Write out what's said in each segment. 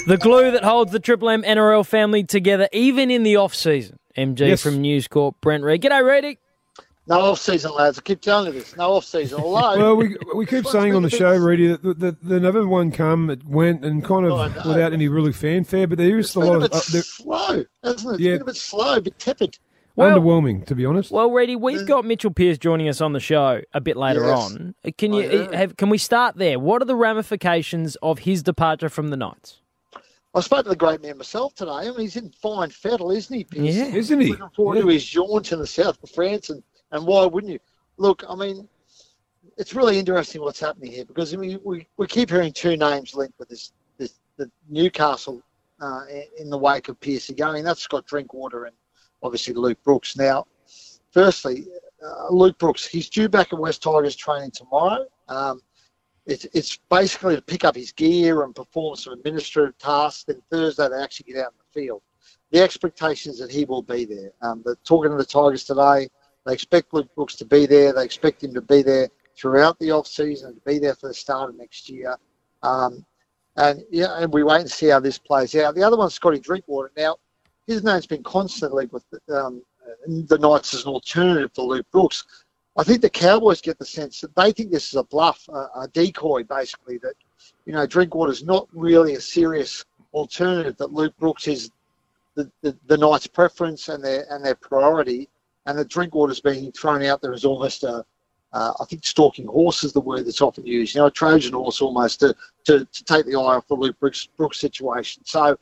The glue that holds the Triple M NRL family together, even in the off-season. MG from News Corp, Brent Reid. G'day, Reedy. No off-season, lads. I keep telling you this. No off-season. Although, well, we keep saying on the show, Reedy, that the November one come, it went, and kind of without any really fanfare, but there is a lot of... It's been a bit slow, hasn't it? It's been a bit slow, a bit tepid. Well, underwhelming, to be honest. Well, Reedy, we've got Mitchell Pearce joining us on the show a bit later on. Can we start there? What are the ramifications of his departure from the Knights? I spoke to the great man myself today. I mean, he's in fine fettle, isn't he, Pearce? Yeah, isn't he? Looking forward to his jaunt in the south of France, and why wouldn't you? Look, I mean, it's really interesting what's happening here, because I mean, we keep hearing two names linked with the Newcastle in the wake of Pearce going. That's Scott Drinkwater and obviously Luke Brooks. Now, firstly, Luke Brooks, he's due back at West Tigers training tomorrow. It's basically to pick up his gear and perform some administrative tasks. Then Thursday they actually get out in the field. The expectation is that he will be there. But talking to the Tigers today, they expect Luke Brooks to be there. They expect him to be there throughout the off-season and to be there for the start of next year. And we wait and see how this plays out. The other one's Scotty Drinkwater. Now, his name's been constantly with the Knights as an alternative for Luke Brooks. I think the Cowboys get the sense that they think this is a bluff, a decoy, basically, that, Drinkwater's not really a serious alternative, that Luke Brooks is the Knights' preference and their priority, and that Drinkwater's being thrown out there as almost I think stalking horse is the word that's often used, a Trojan horse almost to take the eye off the Luke Brooks situation. So,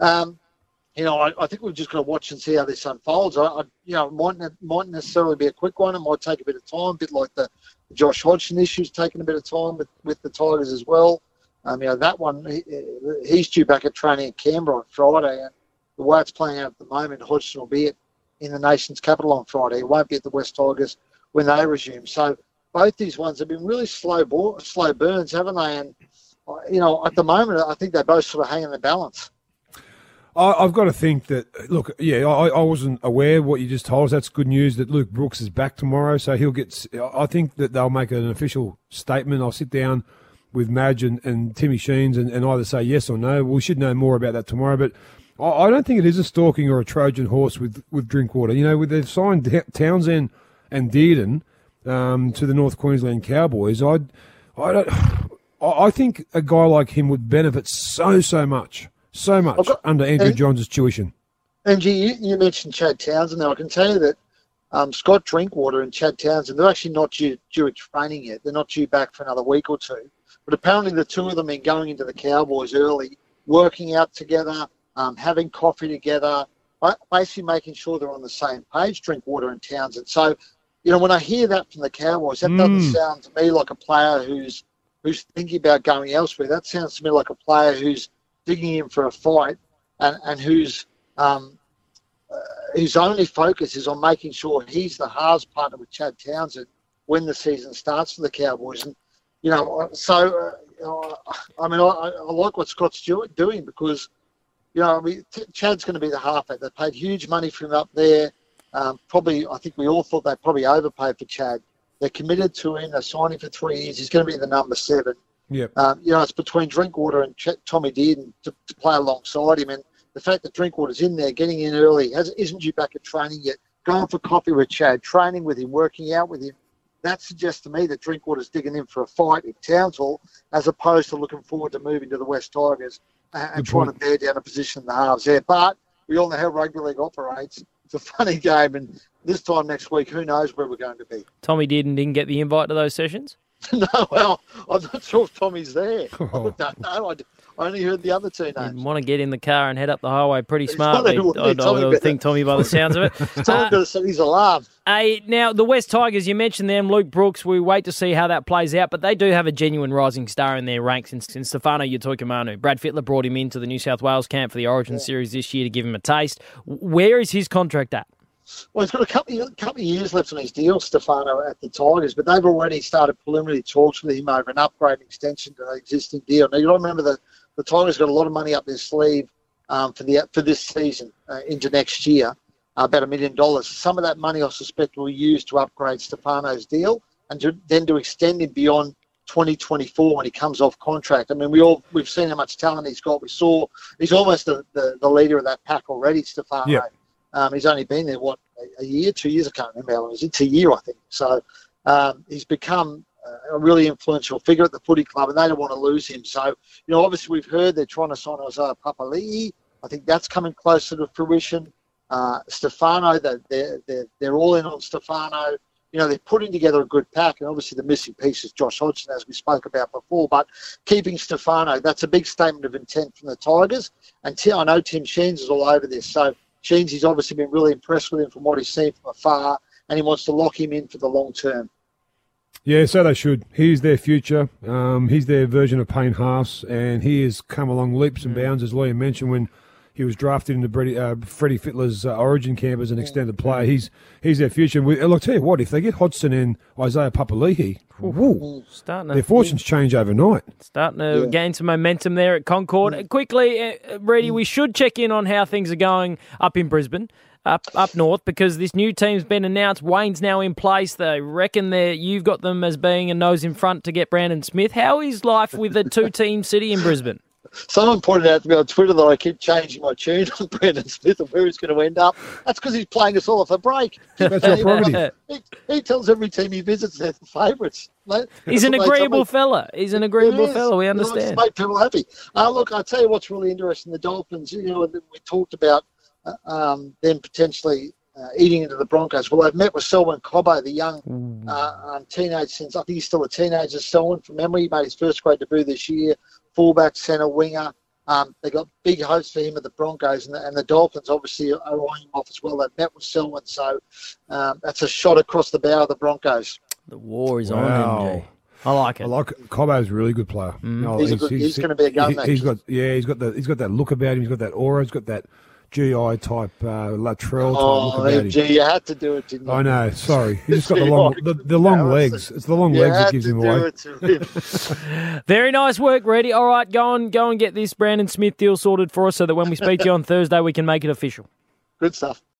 I think we've just got to watch and see how this unfolds. It mightn't necessarily be a quick one. It might take a bit of time, a bit like the Josh Hodgson issue's taken a bit of time with the Tigers as well. That one, he's due back at training at Canberra on Friday, and the way it's playing out at the moment, Hodgson will be in the nation's capital on Friday. He won't be at the West Tigers when they resume. So both these ones have been really slow burns, haven't they? And, at the moment, I think they both sort of hang in the balance. I've got to think that, look, I wasn't aware of what you just told us. That's good news that Luke Brooks is back tomorrow, so he'll get... I think that they'll make an official statement. I'll sit down with Madge and Timmy Sheens and either say yes or no. We should know more about that tomorrow, but I don't think it is a stalking or a Trojan horse with Drinkwater. They've signed Townsend and Dearden to the North Queensland Cowboys. I think a guy like him would benefit so much under Andrew Johns' tuition. MG, you mentioned Chad Townsend. Now, I can tell you that Scott Drinkwater and Chad Townsend, they're actually not due at training yet. They're not due back for another week or two. But apparently the two of them are going into the Cowboys early, working out together, having coffee together, basically making sure they're on the same page, Drinkwater and Townsend. So, when I hear that from the Cowboys, that doesn't sound to me like a player who's thinking about going elsewhere. That sounds to me like a player who's digging in for a fight and whose only focus is on making sure he's the halves partner with Chad Townsend when the season starts for the Cowboys. And, I like what Scott Stewart doing because, Chad's going to be the halfback. They paid huge money for him up there. I think we all thought they probably overpaid for Chad. They're committed to him. They're signing for 3 years. He's going to be the number 7. Yep. It's between Drinkwater and Tommy Dearden to play alongside him. And the fact that Drinkwater's in there, getting in early, isn't due back at training yet, going for coffee with Chad, training with him, working out with him, that suggests to me that Drinkwater's digging in for a fight in Townsville as opposed to looking forward to moving to the West Tigers and trying to bear down a position in the halves there. But we all know how rugby league operates. It's a funny game, and this time next week, who knows where we're going to be. Tommy didn't get the invite to those sessions? No, well, I'm not sure if Tommy's there. I don't know. I only heard the other two names. You'd want to get in the car and head up the highway pretty smartly. I think Tommy by the sounds of it. Tommy better set his alarm. Now, the West Tigers, you mentioned them, Luke Brooks. We wait to see how that plays out, but they do have a genuine rising star in their ranks in Stefano Utoikamanu. Brad Fittler brought him into the New South Wales camp for the Origin Series this year to give him a taste. Where is his contract at? Well, he's got a couple of years left on his deal, Stefano, at the Tigers, but they've already started preliminary talks with him over an upgrade and extension to the existing deal. Now, you got to remember that the Tigers got a lot of money up their sleeve for this season into next year, about $1 million. Some of that money, I suspect, will be used to upgrade Stefano's deal and then to extend him beyond 2024 when he comes off contract. I mean, we've seen how much talent he's got. We saw he's almost the leader of that pack already, Stefano. Yeah. He's only been there, a year, 2 years? I can't remember how long. It's a year, I think. So he's become a really influential figure at the footy club, and they don't want to lose him. So, obviously we've heard they're trying to sign Isaiah Papali'i. I think that's coming closer to fruition. Stefano, they're all in on Stefano. They're putting together a good pack, and obviously the missing piece is Josh Hodgson, as we spoke about before. But keeping Stefano, that's a big statement of intent from the Tigers. And I know Tim Sheens is all over this. So Sheens, he's obviously been really impressed with him from what he's seen from afar, and he wants to lock him in for the long term. Yeah, so they should. He's their future. He's their version of Payne Haas, and he has come along leaps and bounds, as Liam mentioned, when he was drafted into Freddie Fittler's Origin camp as an extended player. He's their future. I'll tell you what, if they get Hodgson and Isaiah Papali'i, their fortunes change overnight. Starting to gain some momentum there at Concord. Quickly, Reedy, we should check in on how things are going up in Brisbane. Up north, because this new team's been announced. Wayne's now in place. They reckon you've got them as being a nose in front to get Brandon Smith. How is life with a two-team city in Brisbane? Someone pointed out to me on Twitter that I keep changing my tune on Brandon Smith and where he's going to end up. That's because he's playing us all off a break. That's your prerogative. He tells every team he visits they're the favourites. He's an agreeable fella. He's an agreeable fella. We understand. Make people happy. Look, I'll tell you what's really interesting. The Dolphins, we talked about them potentially eating into the Broncos. Well, they've met with Selwyn Cobbo, the young teenage, since I think he's still a teenager, Selwyn, from memory. He made his first grade debut this year, fullback, centre, winger. They got big hopes for him at the Broncos, and the Dolphins obviously are eyeing him off as well. They've met with Selwyn, so that's a shot across the bow of the Broncos. The war is on him, G. I like it. Cobbo's a really good player. He's going to be a gun. He's got that look about him. He's got that aura. He's got that GI type Latrell type look about him. Gee, you had to do it, didn't you? I know. Sorry, he's just got the long legs. It's the long legs that gives him away. Very nice work, Reedy. All right, go and get this Brandon Smith deal sorted for us, so that when we speak to you on Thursday, we can make it official. Good stuff.